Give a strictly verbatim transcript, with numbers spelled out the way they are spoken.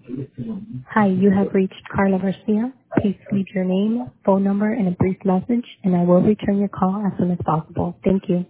Hi, you have reached Carla Garcia. Please leave your name, phone number, and a brief message, and I will return your call as soon as possible. Thank you.